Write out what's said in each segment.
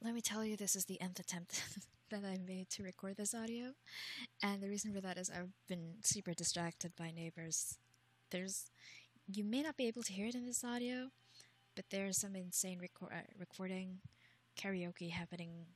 let me tell you, this is the nth attempt that I made to record this audio. And the reason for that is I've been super distracted by neighbors. There's, you may not be able to hear it in this audio, but there's some insane recording karaoke happening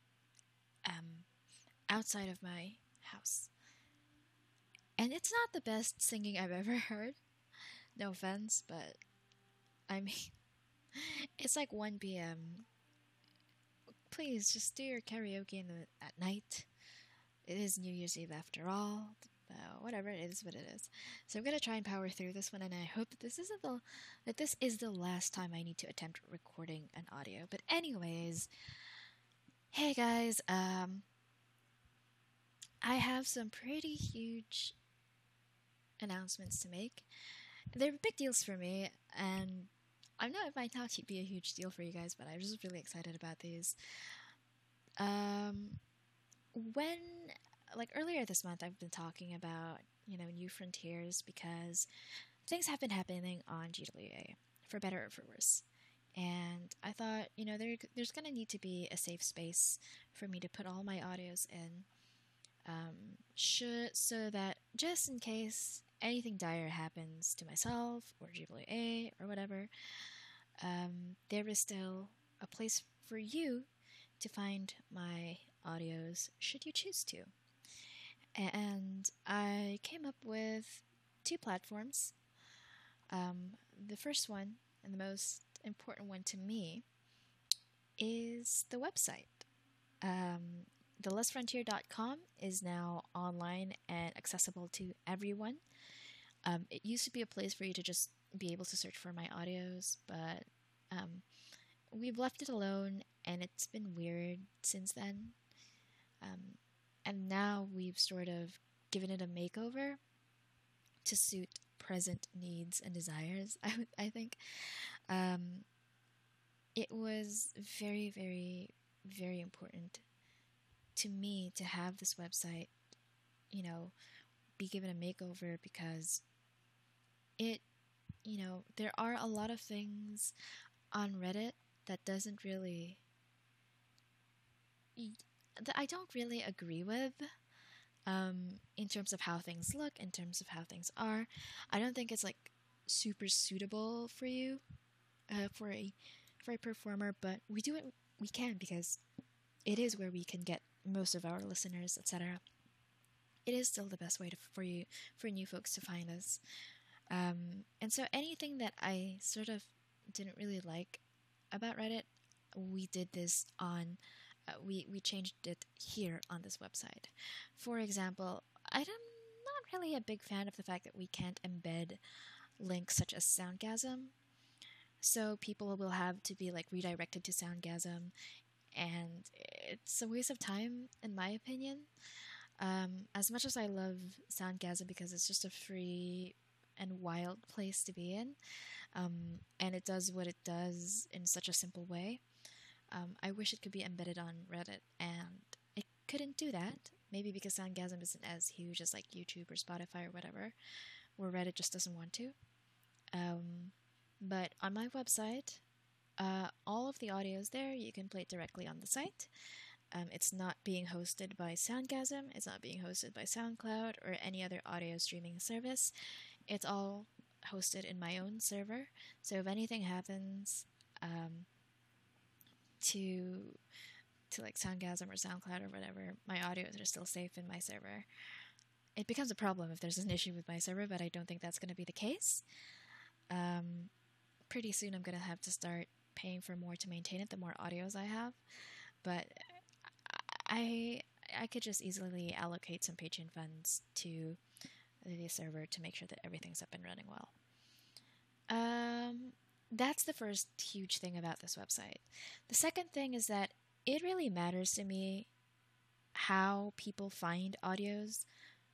outside of my house. And it's not the best singing I've ever heard. No offense, but I mean, it's like 1 p.m. Please just do your karaoke at night. It is New Year's Eve after all. Whatever, it is what it is. So I'm gonna try and power through this one, and I hope that this is the last time I need to attempt recording an audio. But anyways, hey guys, I have some pretty huge announcements to make. They're big deals for me, and I know it might not be a huge deal for you guys, but I'm just really excited about these. When, like earlier this month, I've been talking about, New Frontiers because things have been happening on GWA, for better or for worse. And I thought, there's going to need to be a safe space for me to put all my audios in, so that just in case anything dire happens to myself or GWA or whatever, there is still a place for you to find my audios should you choose to. And I came up with 2 platforms. The first one, and the most important one to me, is the website. TheLessFrontier.com is now online and accessible to everyone. It used to be a place for you to just be able to search for my audios, but we've left it alone, and it's been weird since then. And now we've sort of given it a makeover to suit present needs and desires, I think. It was very, very, very important to me to have this website, be given a makeover, because there are a lot of things on Reddit that I don't really agree with, in terms of how things look, in terms of how things are. I don't think it's like super suitable for you, for a performer, but we do it. We can, because it is where we can get most of our listeners, etc. It is still the best way for new folks to find us. And so anything that I sort of didn't really like about Reddit, we did this on. We changed it here on this website. For example, I'm not really a big fan of the fact that we can't embed links such as Soundgasm. So people will have to be redirected to Soundgasm, and it's a waste of time, in my opinion. As much as I love Soundgasm because it's just a free and wild place to be in, and it does what it does in such a simple way, I wish it could be embedded on Reddit, and it couldn't do that. Maybe because Soundgasm isn't as huge as YouTube or Spotify or whatever, where Reddit just doesn't want to. But on my website, all of the audio is there. You can play it directly on the site. It's not being hosted by Soundgasm. It's not being hosted by SoundCloud or any other audio streaming service. It's all hosted in my own server. So if anything happens to Soundgasm or SoundCloud or whatever, my audios are still safe in my server. It becomes a problem if there's an issue with my server, but I don't think that's going to be the case. Pretty soon I'm going to have to start paying for more to maintain it, the more audios I have. But I could just easily allocate some Patreon funds to the server to make sure that everything's up and running well. That's the first huge thing about this website. The second thing is that it really matters to me how people find audios.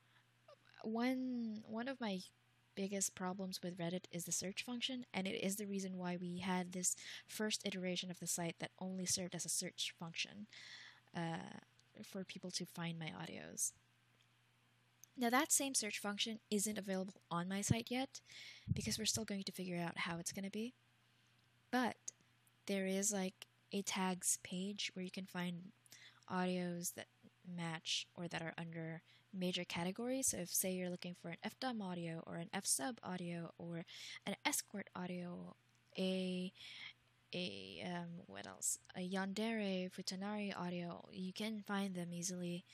One of my biggest problems with Reddit is the search function, and it is the reason why we had this first iteration of the site that only served as a search function for people to find my audios. Now, that same search function isn't available on my site yet, because we're still going to figure out how it's going to be. But there is a tags page where you can find audios that match or that are under major categories. So if say you're looking for an FDOM audio or an F-sub audio or an escort audio, a what else? A Yandere Futanari audio, you can find them easily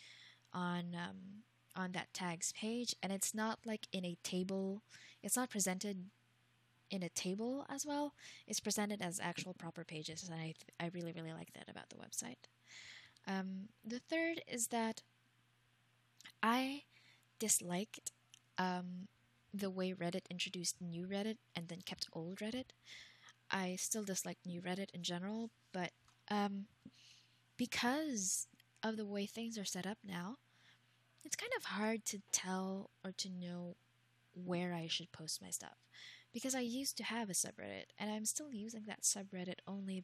on that tags page, and it's not like in a table. It's not presented in a table as well. It's presented as actual proper pages, and I really really like that about the website. The third is that I disliked the way Reddit introduced new Reddit and then kept old Reddit. I still dislike new Reddit in general, but because of the way things are set up now, it's kind of hard to tell or to know where I should post my stuff. Because I used to have a subreddit, and I'm still using that subreddit only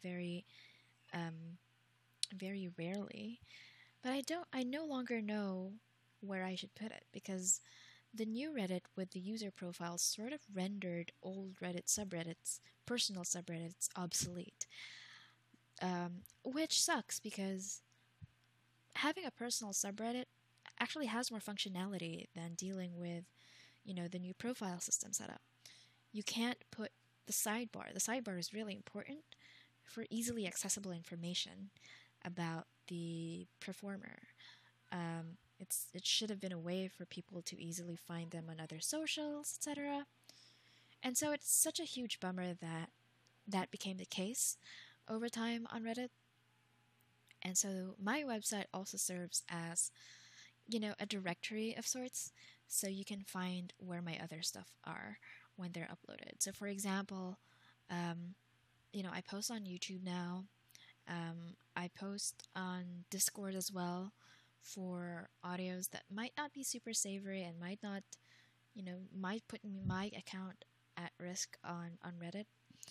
very rarely. But I no longer know where I should put it because the new Reddit with the user profiles sort of rendered old Reddit subreddits, personal subreddits, obsolete. Which sucks because having a personal subreddit actually has more functionality than dealing with, the new profile system setup. You can't put the sidebar. The sidebar is really important for easily accessible information about the performer. It should have been a way for people to easily find them on other socials, etc. And so it's such a huge bummer that that became the case over time on Reddit. And so my website also serves as, a directory of sorts, so you can find where my other stuff are when they're uploaded. So for example, I post on YouTube now. I post on Discord as well for audios that might not be super savory and might not, might put my account at risk on Reddit.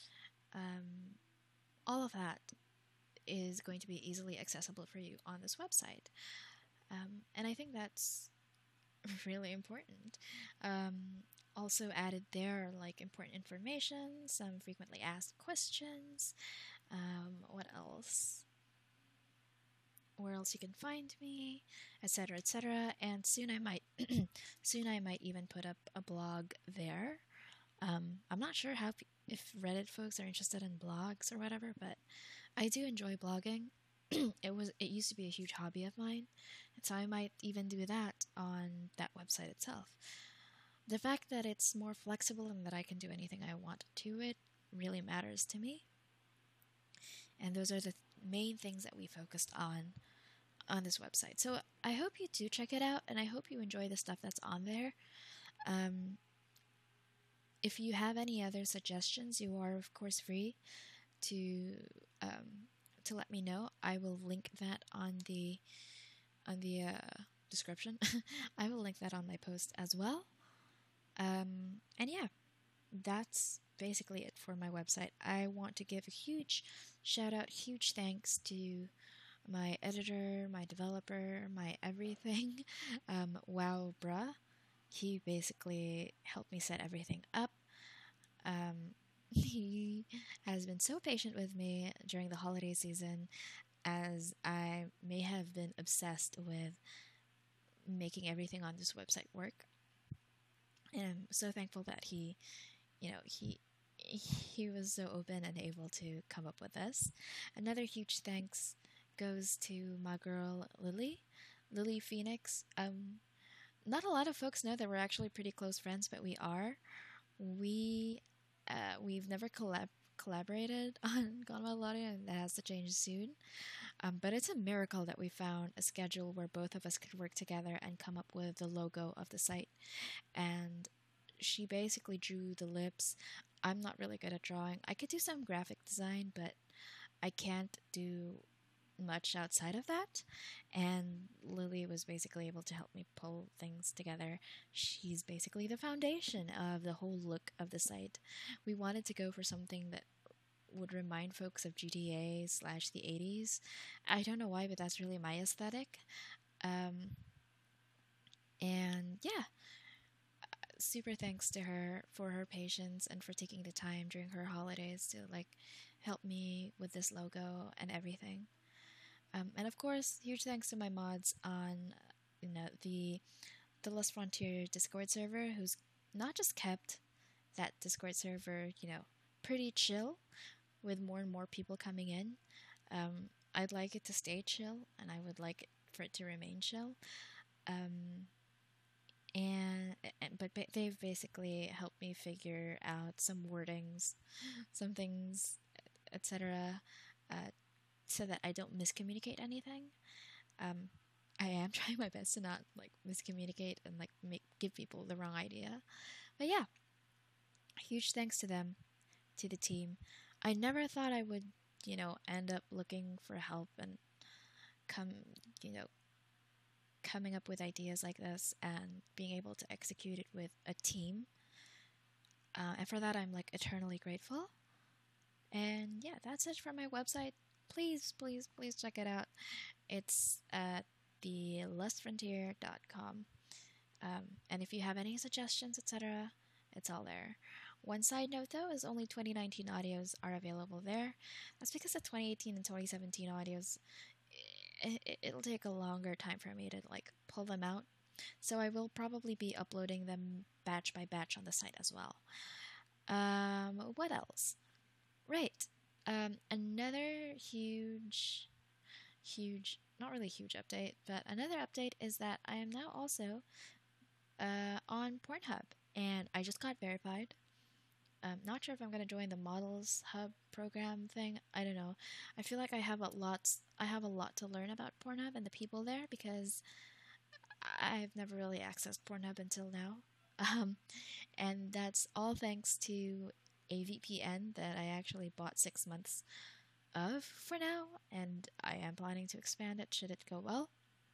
All of that is going to be easily accessible for you on this website. And I think that's really important. Also added there like important information, some frequently asked questions. What else? Where else you can find me, etc., etc. And soon I might, soon I might even put up a blog there. I'm not sure if Reddit folks are interested in blogs or whatever, but I do enjoy blogging. It used to be a huge hobby of mine, and so I might even do that on that website itself. The fact that it's more flexible and that I can do anything I want to it really matters to me. And those are the main things that we focused on this website. So I hope you do check it out, and I hope you enjoy the stuff that's on there. If you have any other suggestions, you are of course free to let me know. I will link that on the description. I will link that on my post as well. And yeah, that's basically it for my website. I want to give a huge shout out, huge thanks to my editor, my developer, my everything, Wow Bruh. He basically helped me set everything up. He has been so patient with me during the holiday season, as I may have been obsessed with making everything on this website work. And I'm so thankful that he was so open and able to come up with this. Another huge thanks goes to my girl Lily Phoenix. Not a lot of folks know that we're actually pretty close friends, but we are. We've never collaborated on Gone Wild Audio, and that has to change soon. But it's a miracle that we found a schedule where both of us could work together and come up with the logo of the site. And she basically drew the lips. I'm not really good at drawing. I could do some graphic design, but I can't do much outside of that. And Lily was basically able to help me pull things together. She's basically the foundation of the whole look of the site. We wanted to go for something that would remind folks of GTA / the 80s. I don't know why, but that's really my aesthetic. And yeah, super thanks to her for her patience and for taking the time during her holidays to helped me with this logo and everything. And of course, huge thanks to my mods on, the Lost Frontier Discord server, who's not just kept that Discord server, pretty chill with more and more people coming in. I'd like it to stay chill, and I would like for it to remain chill. Um, but they've basically helped me figure out some wordings, some things, etc., uh, so that I don't miscommunicate anything. Um, I am trying my best to not like miscommunicate and like give people the wrong idea. But yeah, huge thanks to them, to the team. I never thought I would, end up looking for help and come, you know, coming up with ideas like this and being able to execute it with a team. And for that, I'm like eternally grateful. And yeah, that's it from my website. Please, please, please check it out. It's at thelustfrontier.com. And if you have any suggestions, etc., it's all there. One side note though is only 2019 audios are available there. That's because the 2018 and 2017 audios, it'll take a longer time for me to like pull them out. So I will probably be uploading them batch by batch on the site as well. What else? Right. Another huge, not really huge update, but another update is that I am now also on Pornhub, and I just got verified. Not sure if I'm gonna join the Models Hub program thing. I don't know. I feel like I have a lot to learn about Pornhub and the people there because I've never really accessed Pornhub until now. And that's all thanks to a VPN that I actually bought 6 months of for now, and I am planning to expand it should it go well.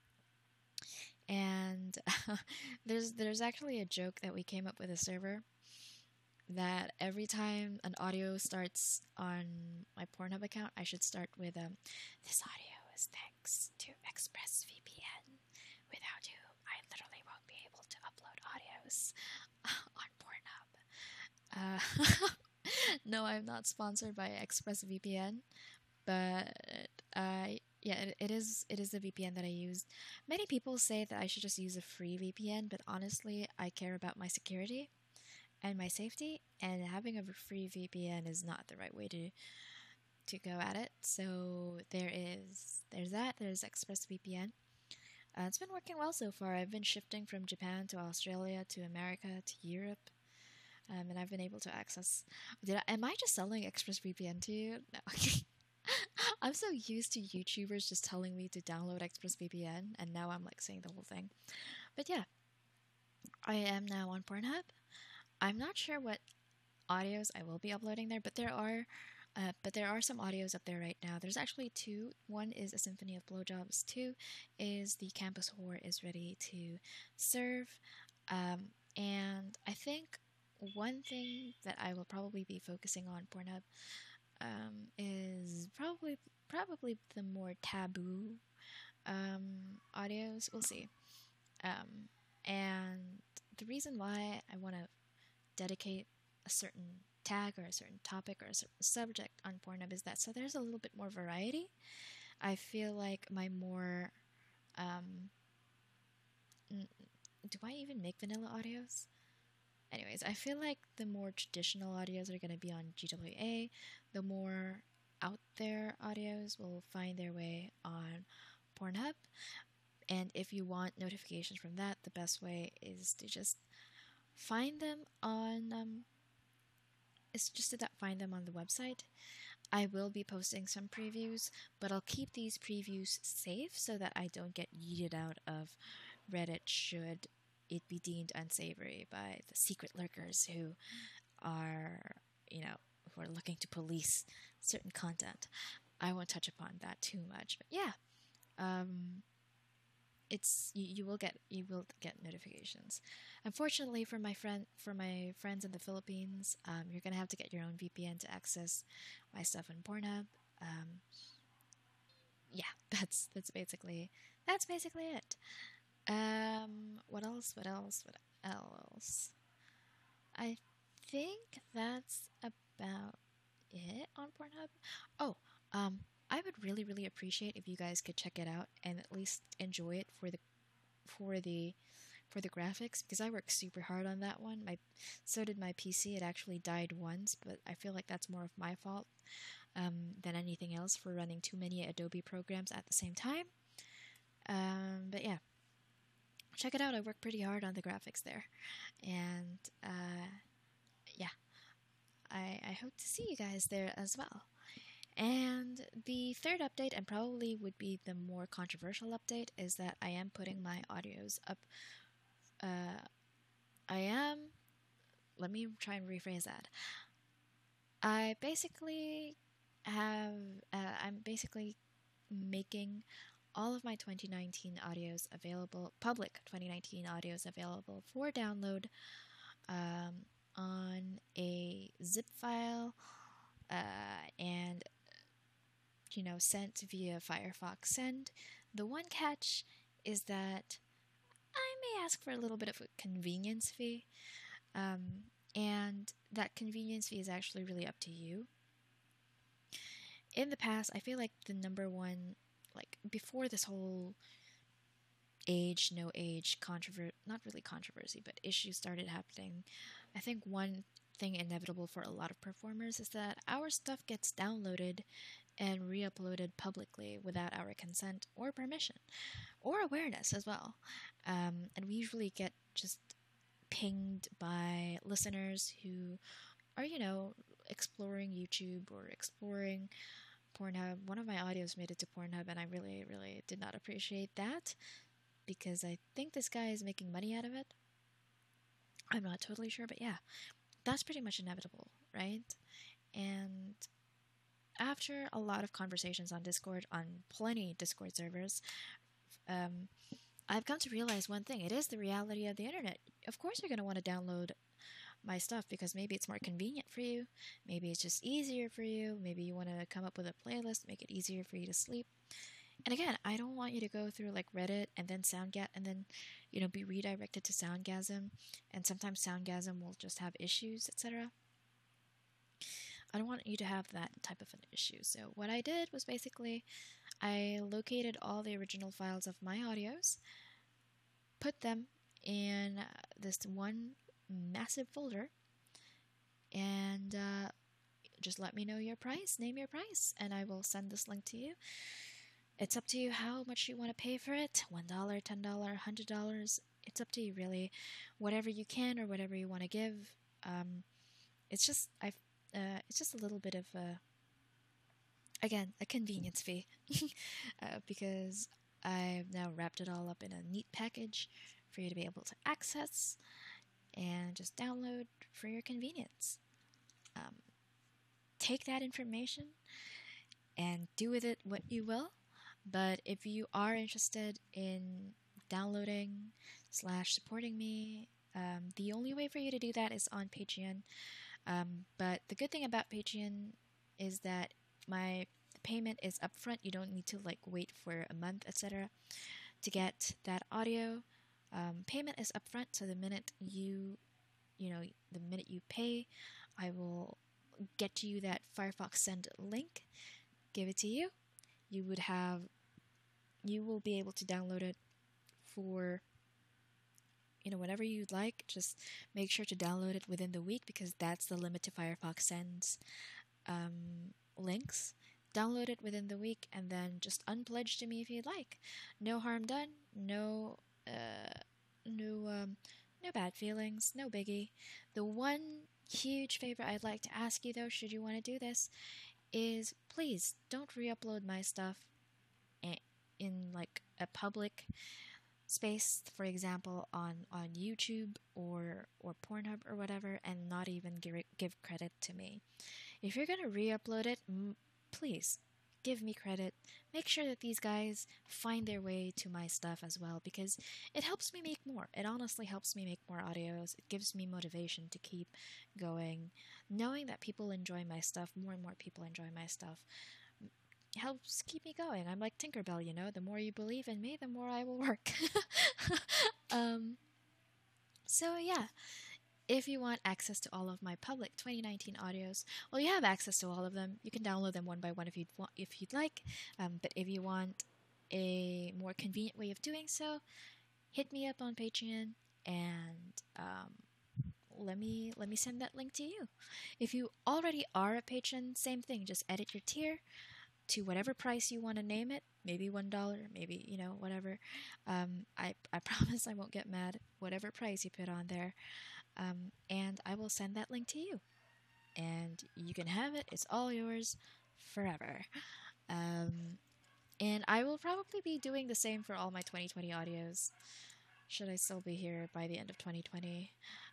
And there's actually a joke that we came up with a server that every time an audio starts on my Pornhub account, I should start with this audio is thanks to ExpressVPN. Without whom I literally won't be able to upload audios on Pornhub. No, I'm not sponsored by ExpressVPN, but yeah, it is the VPN that I use. Many people say that I should just use a free VPN, but honestly, I care about my security and my safety, and having a free VPN is not the right way to go at it. So there's ExpressVPN. It's been working well so far. I've been shifting from Japan to Australia to America to Europe, and I've been able to access. Am I just selling ExpressVPN to you? No. I'm so used to YouTubers just telling me to download ExpressVPN, and now I'm like saying the whole thing. But yeah, I am now on Pornhub. I'm not sure what audios I will be uploading there, but there are some audios up there right now. There's actually two. One is A Symphony of Blowjobs. Two is The Campus Whore is Ready to Serve. And I think one thing that I will probably be focusing on Pornhub is probably the more taboo audios. We'll see. And the reason why I want to dedicate a certain tag or a certain topic or a certain subject on Pornhub is that so there's a little bit more variety. I feel like my more do I even make vanilla audios? Anyways, I feel like the more traditional audios are going to be on GWA. The more out there audios will find their way on Pornhub. And if you want notifications from that, the best way is to just find them on find them on the website. I will be posting some previews, but I'll keep these previews safe so that I don't get yeeted out of Reddit should it be deemed unsavory by the secret lurkers who are, who are looking to police certain content. I won't touch upon that too much, but yeah, it's you will get notifications. Unfortunately, for my friends in the Philippines, you're gonna have to get your own VPN to access my stuff on Pornhub. Yeah, that's basically it. What else? I think that's about it on Pornhub. Oh, um, I would really, really appreciate if you guys could check it out and at least enjoy it for the for the graphics because I worked super hard on that one. So did my PC. It actually died once, but I feel like that's more of my fault than anything else for running too many Adobe programs at the same time. But yeah, check it out. I worked pretty hard on the graphics there, and yeah, I hope to see you guys there as well. And the third update, and probably would be the more controversial update, is that I am putting my audios up. Uh, I am. Let me try and rephrase that. I basically have. I'm basically making all of my 2019 audios available, public 2019 audios available for download on a zip file and sent via Firefox Send. The one catch is that I may ask for a little bit of a convenience fee, and that convenience fee is actually really up to you. In the past, I feel like the number one, like before this whole age, no age not really controversy, but issues started happening, I think one thing inevitable for a lot of performers is that our stuff gets downloaded and re-uploaded publicly without our consent or permission or awareness as well. And we usually get just pinged by listeners who are, exploring YouTube or exploring Pornhub. One of my audios made it to Pornhub, and I really, really did not appreciate that because I think this guy is making money out of it. I'm not totally sure, but yeah, that's pretty much inevitable, right? And after a lot of conversations on Discord, on plenty Discord servers, I've come to realize one thing. It is the reality of the internet. Of course you're going to want to download my stuff because maybe it's more convenient for you. Maybe it's just easier for you. Maybe you want to come up with a playlist, make it easier for you to sleep. And again, I don't want you to go through like Reddit and then Soundgat and then, be redirected to Soundgasm. And sometimes Soundgasm will just have issues, etc. I don't want you to have that type of an issue. So what I did was basically I located all the original files of my audios, put them in this one massive folder, and just let me know your price, name your price, and I will send this link to you. It's up to you how much you want to pay for it. $1, $10, $100. It's up to you, really. Whatever you can or whatever you want to give. It's just a little bit of a convenience fee because I've now wrapped it all up in a neat package for you to be able to access and just download for your convenience. Take that information and do with it what you will. But if you are interested in downloading / supporting me, the only way for you to do that is on Patreon. But the good thing about Patreon is that my payment is upfront. You don't need to wait for a month, etc. to get that audio. Payment is upfront, so the minute you pay, I will get you that Firefox Send link, give it to you. You will be able to download it for whatever you'd like. Just make sure to download it within the week because that's the limit to Firefox Send's links. Download it within the week and then just unpledge to me if you'd like. No harm done. No bad feelings. No biggie. The one huge favor I'd like to ask you though, should you want to do this, is please don't re-upload my stuff in a public space, for example on YouTube or Pornhub or whatever, and not even give credit to me. If you're gonna re-upload it, please give me credit. Make sure that these guys find their way to my stuff as well, because it helps me make more. It honestly helps me make more audios. It gives me motivation to keep going. Knowing that people enjoy my stuff, more and more people enjoy my stuff, helps keep me going. I'm like Tinkerbell, the more you believe in me, the more I will work. So yeah, if you want access to all of my public 2019 audios, well, you have access to all of them. You can download them one by one if you'd like. But if you want a more convenient way of doing so, hit me up on Patreon and let me send that link to you. If you already are a patron, same thing. Just edit your tier to whatever price you want to name it. Maybe $1, maybe whatever. I promise I won't get mad. Whatever price you put on there, and I will send that link to you, and you can have it. It's all yours forever. And I will probably be doing the same for all my 2020 audios. Should I still be here by the end of 2020?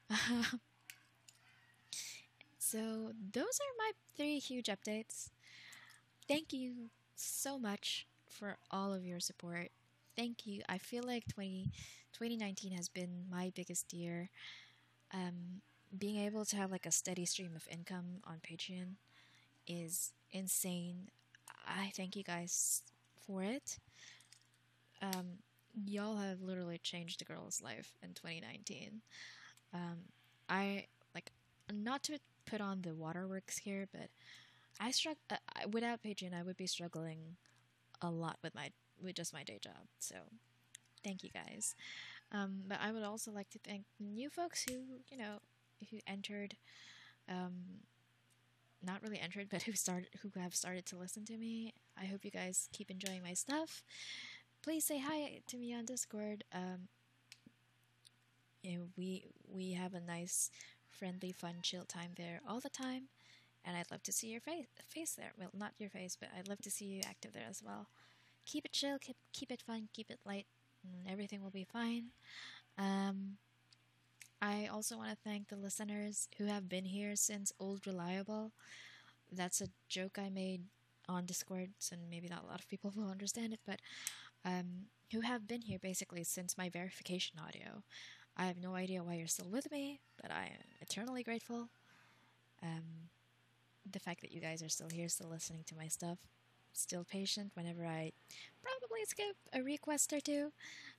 So those are my 3 huge updates. Thank you so much for all of your support. Thank you. I feel like 2019 has been my biggest year. Being able to have like a steady stream of income on Patreon is insane. I thank you guys for it. Y'all have literally changed the girl's life in 2019. I like, not to put on the waterworks here, but without Patreon, I would be struggling a lot with just my day job. So, thank you guys. But I would also like to thank new folks who entered, not really entered, but who have started to listen to me. I hope you guys keep enjoying my stuff. Please say hi to me on Discord. We have a nice, friendly, fun, chill time there all the time, and I'd love to see your face there. Well, not your face, but I'd love to see you active there as well. Keep it chill, keep it fun, keep it light, and everything will be fine. I also want to thank the listeners who have been here since Old Reliable. That's a joke I made on Discord, and maybe not a lot of people will understand it, but who have been here basically since my verification audio. I have no idea why you're still with me, but I am eternally grateful. The fact that you guys are still here, still listening to my stuff, still patient whenever I probably skip a request or two.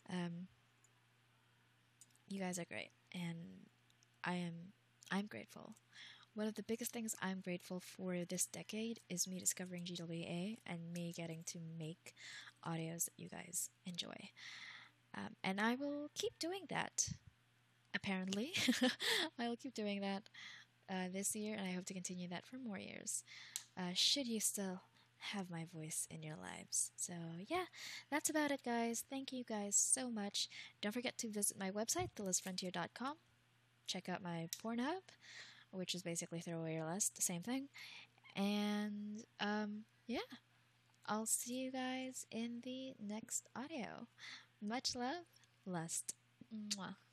You guys are great, and I'm grateful. One of the biggest things I'm grateful for this decade is me discovering GWA and me getting to make audios that you guys enjoy. And I will keep doing that, apparently. I will keep doing that this year, and I hope to continue that for more years. Should you still have my voice in your lives. So yeah, that's about it, guys. Thank you guys so much. Don't forget to visit my website, thelistfrontier.com. Check out my Pornhub, which is basically Throw Away Your Lust, the same thing. And yeah, I'll see you guys in the next audio. Much love, Lust. Mwah.